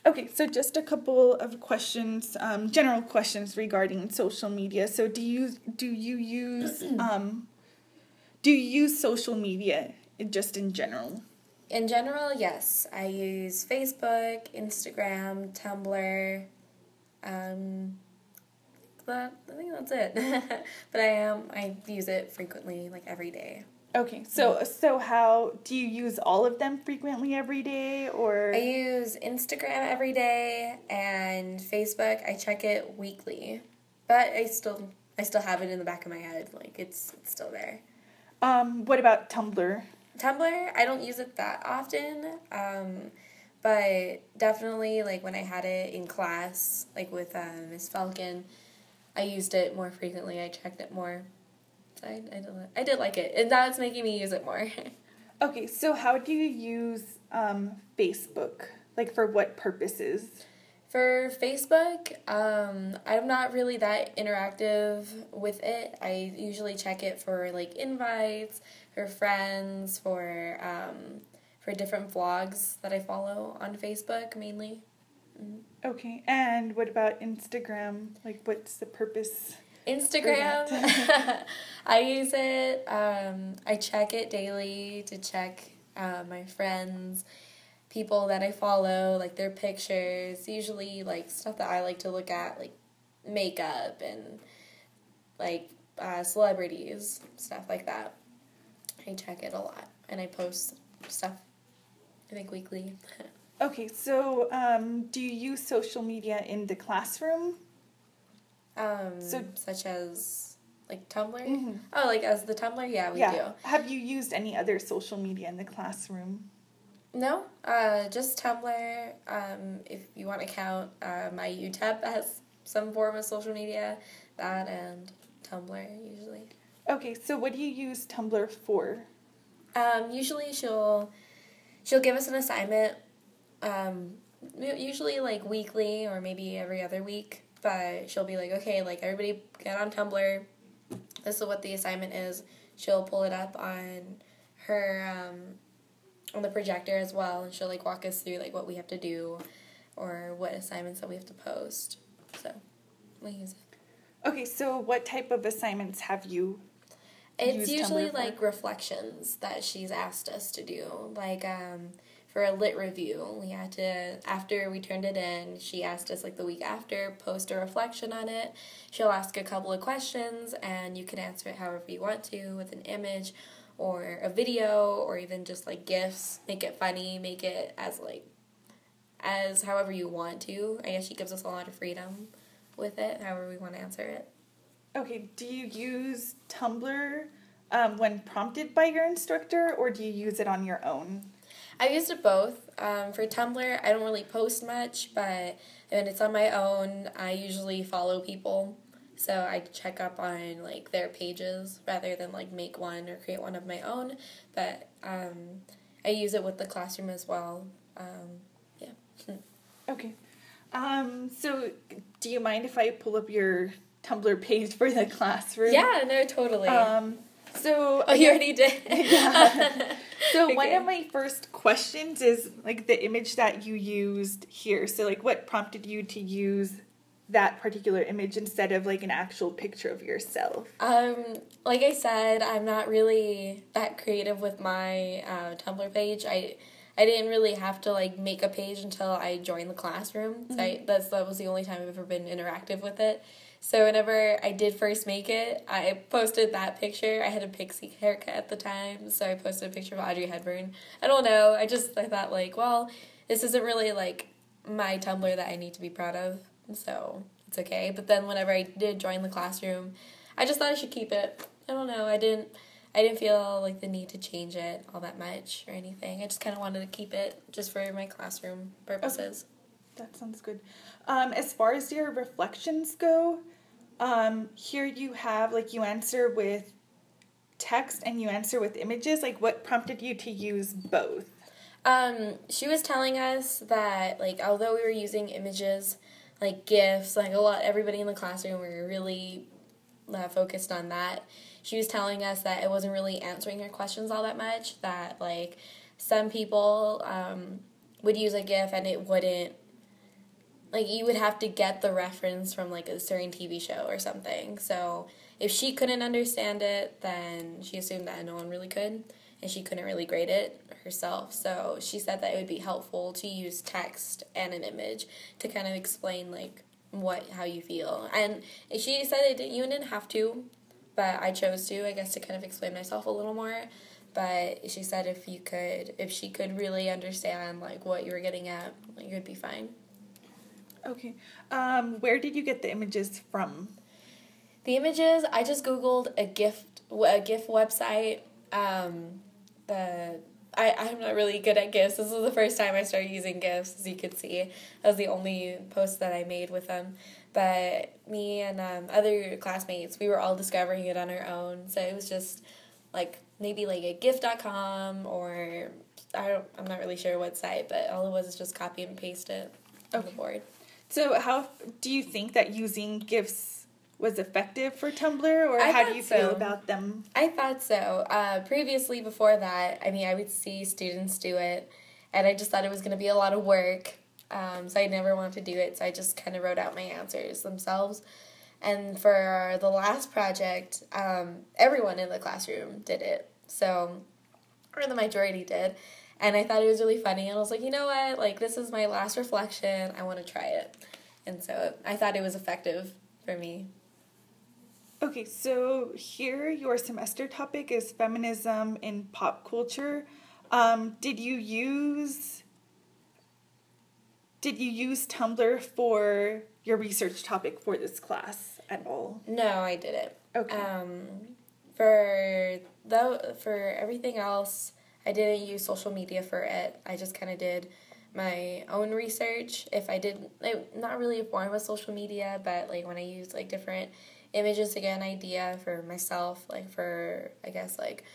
Okay, so just a couple of questions, general questions regarding social media. So do you use social media just in general? In general, yes. I use Facebook, Instagram, Tumblr. I think that's it. But I use it frequently, like every day. Okay, so how do you use all of them frequently every day, or? I use Instagram every day, and Facebook, I check it weekly. But I still have it in the back of my head, like it's still there. What about Tumblr? Tumblr, I don't use it that often, but definitely, like, when I had it in class, like with Miss Falcon, I used it more frequently. I checked it more. So I did like it, and now it's making me use it more. Okay, so how do you use Facebook? Like, for what purposes? For Facebook, I'm not really that interactive with it. I usually check it for, like, invites, for friends, for different vlogs that I follow on Facebook, mainly. Mm-hmm. Okay, and what about Instagram? Like, what's the purpose? Instagram, I use it. I check it daily to check my friends, people that I follow, like their pictures. Usually, like stuff that I like to look at, like makeup and like celebrities, stuff like that. I check it a lot, and I post stuff, I think, weekly. Okay, so do you use social media in the classroom? Such as, like, Tumblr? Mm-hmm. Oh, like, as the Tumblr? Yeah, we do. Have you used any other social media in the classroom? No, just Tumblr. If you want to count my UTEP as some form of social media, that and Tumblr, usually. Okay, so what do you use Tumblr for? Usually she'll give us an assignment, usually, like, weekly or maybe every other week. But she'll be like, okay, like, everybody get on Tumblr. This is what the assignment is. She'll pull it up on her, on the projector as well. And she'll, like, walk us through, like, what we have to do or what assignments that we have to post. So, we use it. Okay, so what type of assignments have you It's used usually, Tumblr for? like, reflections that she's asked us to do. Like, for a lit review, we had to, after we turned it in, she asked us, like, the week after, post a reflection on it. She'll ask a couple of questions, and you can answer it however you want to, with an image or a video, or even just, like, GIFs. Make it funny, make it as however you want to. I guess she gives us a lot of freedom with it, however we want to answer it. Okay, do you use Tumblr when prompted by your instructor, or do you use it on your own? I've used it both. For Tumblr, I don't really post much, but when it's on my own, I usually follow people. So I check up on, like, their pages rather than, like, make one or create one of my own. But I use it with the classroom as well. Yeah. Okay. So do you mind if I pull up your Tumblr page for the classroom? Yeah, no, totally. So you already did? Yeah. So Okay. one of my first questions is, like, the image that you used here. So, like, what prompted you to use that particular image instead of, like, an actual picture of yourself? Like I said, I'm not really that creative with my Tumblr page. I didn't really have to, like, make a page until I joined the classroom. So that was the only time I've ever been interactive with it. So whenever I did first make it, I posted that picture. I had a pixie haircut at the time, so I posted a picture of Audrey Hepburn. I don't know. I thought, like, well, this isn't really, like, my Tumblr that I need to be proud of, so it's okay. But then whenever I did join the classroom, I just thought I should keep it. I don't know. I didn't feel like the need to change it all that much or anything. I just kind of wanted to keep it just for my classroom purposes. Okay. That sounds good. As far as your reflections go, here you have, like, you answer with text and you answer with images. Like, what prompted you to use both? She was telling us that, like, although we were using images, like GIFs, like everybody in the classroom, we were really focused on that. She was telling us that it wasn't really answering her questions all that much, that, like, some people would use a GIF and it wouldn't like, you would have to get the reference from, like, a certain TV show or something. So if she couldn't understand it, then she assumed that no one really could, and she couldn't really grade it herself. So she said that it would be helpful to use text and an image to kind of explain, like, how you feel. And she said you didn't have to, but I chose to, I guess, to kind of explain myself a little more. But she said if she could really understand, like, what you were getting at, like, you'd be fine. Okay. Where did you get the images from? The images, I just Googled a GIF website. I'm not really good at GIFs. This was the first time I started using GIFs, as you could see. That was the only post that I made with them. But me and other classmates, we were all discovering it on our own. So it was just, like, maybe like a GIF.com, or I'm not really sure what site, but all it was just copy and paste it on the board. So how do you think that using GIFs was effective for Tumblr, or how do you feel about them? I thought so. Previously, before that, I would see students do it, and I just thought it was going to be a lot of work, so I never wanted to do it, so I just kind of wrote out my answers themselves. And for the last project, everyone in the classroom did it, or the majority did, and I thought it was really funny, and I was like, you know what, like, this is my last reflection, I want to try it. And so I thought it was effective for me. Okay, so here your semester topic is feminism in pop culture. Did you use Tumblr for your research topic for this class at all? No, I didn't. Okay. For everything else, I didn't use social media for it. I just kind of did my own research. If I did, not really a form of social media, but, like, when I used, like, different images to get an idea for myself, like, for, I guess, like,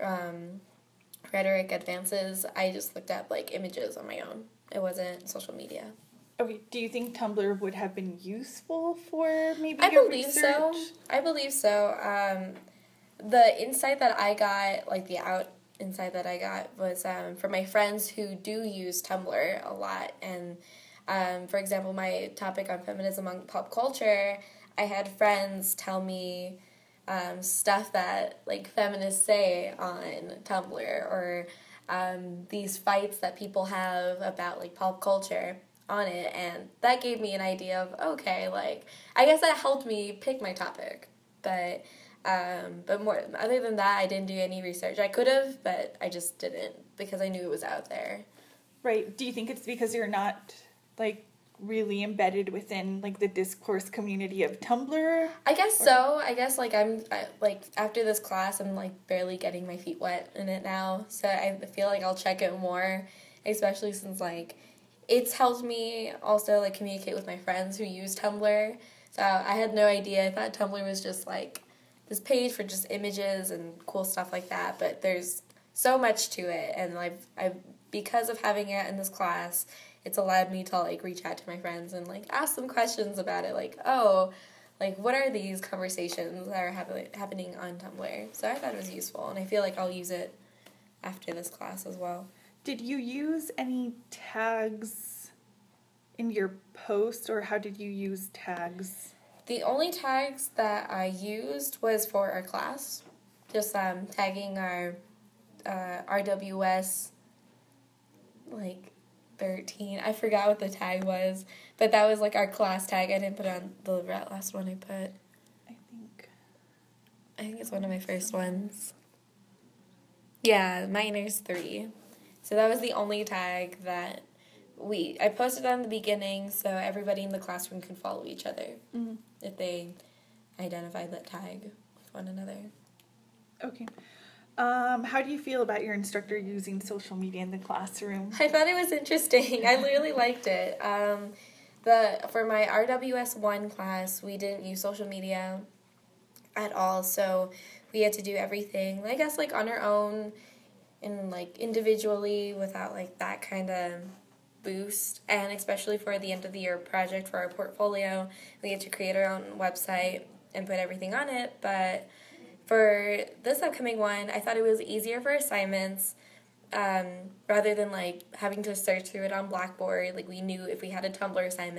rhetoric advances, I just looked up, like, images on my own. It wasn't social media. Okay, do you think Tumblr would have been useful for maybe your research? I believe so. The insight that I got, like, the insight that I got was from my friends who do use Tumblr a lot. And, for example, my topic on feminism among pop culture, I had friends tell me stuff that, like, feminists say on Tumblr, or these fights that people have about, like, pop culture on it, and that gave me an idea of, okay, like, I guess that helped me pick my topic, but more, other than that, I didn't do any research. I could have, but I just didn't, because I knew it was out there. Right. Do you think it's because you're not, like, really embedded within, like, the discourse community of Tumblr? I guess so. I guess, like, like, after this class, I'm, like, barely getting my feet wet in it now, so I feel like I'll check it more, especially since, like, it's helped me also, like, communicate with my friends who use Tumblr. So I had no idea. I thought Tumblr was just, like, this page for just images and cool stuff like that. But there's so much to it. And I've because of having it in this class, it's allowed me to, like, reach out to my friends and, like, ask them questions about it. Like, oh, like, what are these conversations that are happening on Tumblr? So I thought it was useful. And I feel like I'll use it after this class as well. Did you use any tags in your post, or how did you use tags? The only tags that I used was for our class, just tagging our RWS, like, 13. I forgot what the tag was, but that was, like, our class tag. I didn't put on the last one I put. I think it's one of my first ones. Yeah, Miners 3. So that was the only tag that I posted on the beginning, so everybody in the classroom could follow each other if they identified that tag with one another. Okay. How do you feel about your instructor using social media in the classroom? I thought it was interesting. I really liked it. For my RWS 1 class, we didn't use social media at all, so we had to do everything, I guess, like, on our own and, like, individually without, like, that kind of boost. And especially for the end of the year project for our portfolio, we had to create our own website and put everything on it. But for this upcoming one, I thought it was easier for assignments rather than, like, having to search through it on Blackboard. Like, we knew if we had a Tumblr assignment,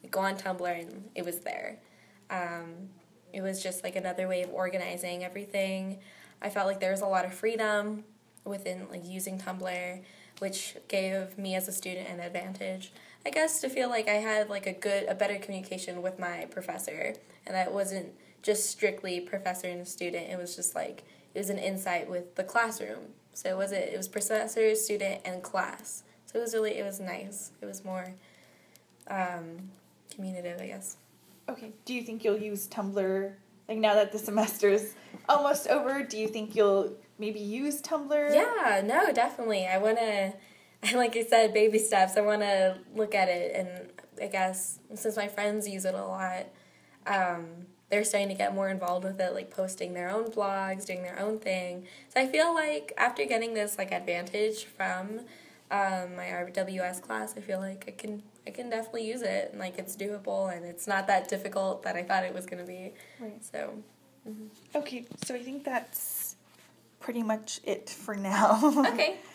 go on Tumblr and it was there. It was just like another way of organizing everything. I felt like there was a lot of freedom within like using Tumblr, which gave me as a student an advantage, I guess, to feel like I had like a better communication with my professor, and that wasn't just strictly professor and student. It was just like it was an insight with the classroom. So it was professor, student, and class. So it was nice. It was more communicative, I guess. Okay. Do you think you'll use Tumblr, like now that the semester's almost over, do you think you'll maybe use Tumblr? Yeah, no, definitely. I want to, like I said, baby steps. I want to look at it, and I guess since my friends use it a lot, they're starting to get more involved with it, like posting their own blogs, doing their own thing. So I feel like after getting this like advantage from my RWS class, I feel like I can definitely use it, and like it's doable, and it's not that difficult that I thought it was going to be. Right. So. Okay, so I think that's pretty much it for now. Okay.